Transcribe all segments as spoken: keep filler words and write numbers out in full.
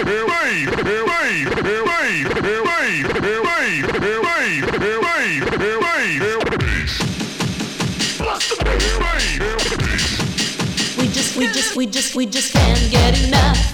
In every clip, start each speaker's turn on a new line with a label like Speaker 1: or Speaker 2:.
Speaker 1: We just, we just, we just, we just can't get enough.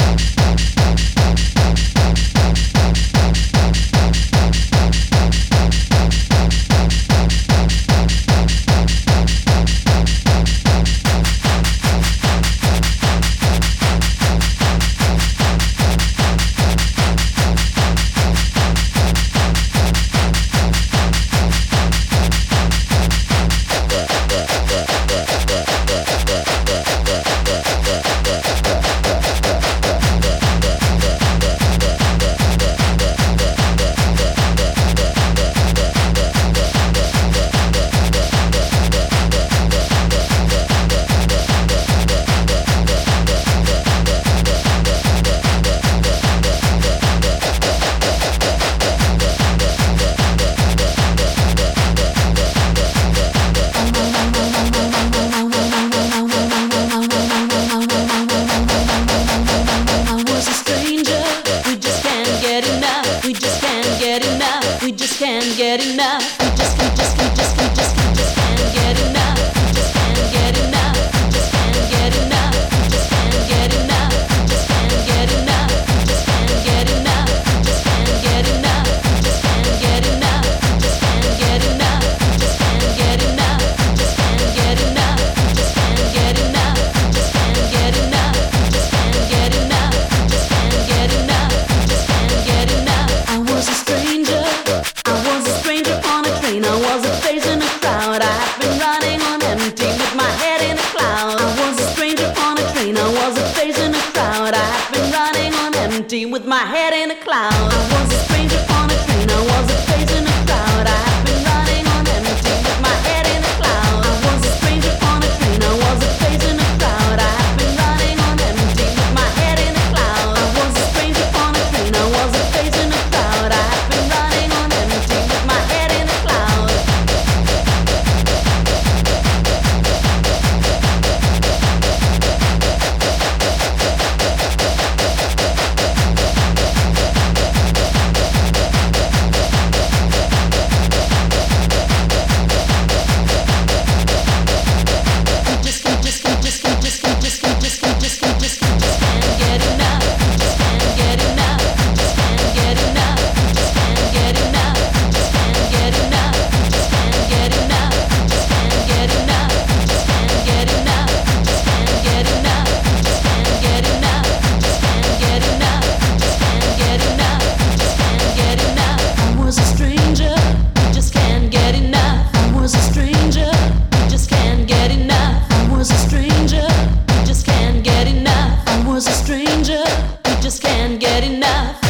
Speaker 1: Can't get enough. We just, we just, we just, we just, we just can't get enough. We just can't get enough. We just can't get enough. We just can't get enough. We just can't get enough. We just can't get enough. We just can't get enough. We just can't get enough. We just can't get enough. We just can't get enough. We just can't get enough. We just can't get enough. We just can't get enough. We just can't get enough. We just can't get enough. We just can't get enough. I was a stranger. I was a stranger on a train, I was a face in a crowd. I had been running on empty with my head in a cloud. I was a stranger on a train, I was a face in a crowd. I had been running on empty with my head in a cloud. I was a stranger on a train, I was a face in a crowd. I had been running on empty with my head in a cloud. I was a stranger on a train, I was a face in a crowd. I had been running on empty with my head in a cloud. I was a stranger on a train, I was a face in a crowd. I had been running on empty with my head in a cloud. Stranger, we just can't get enough.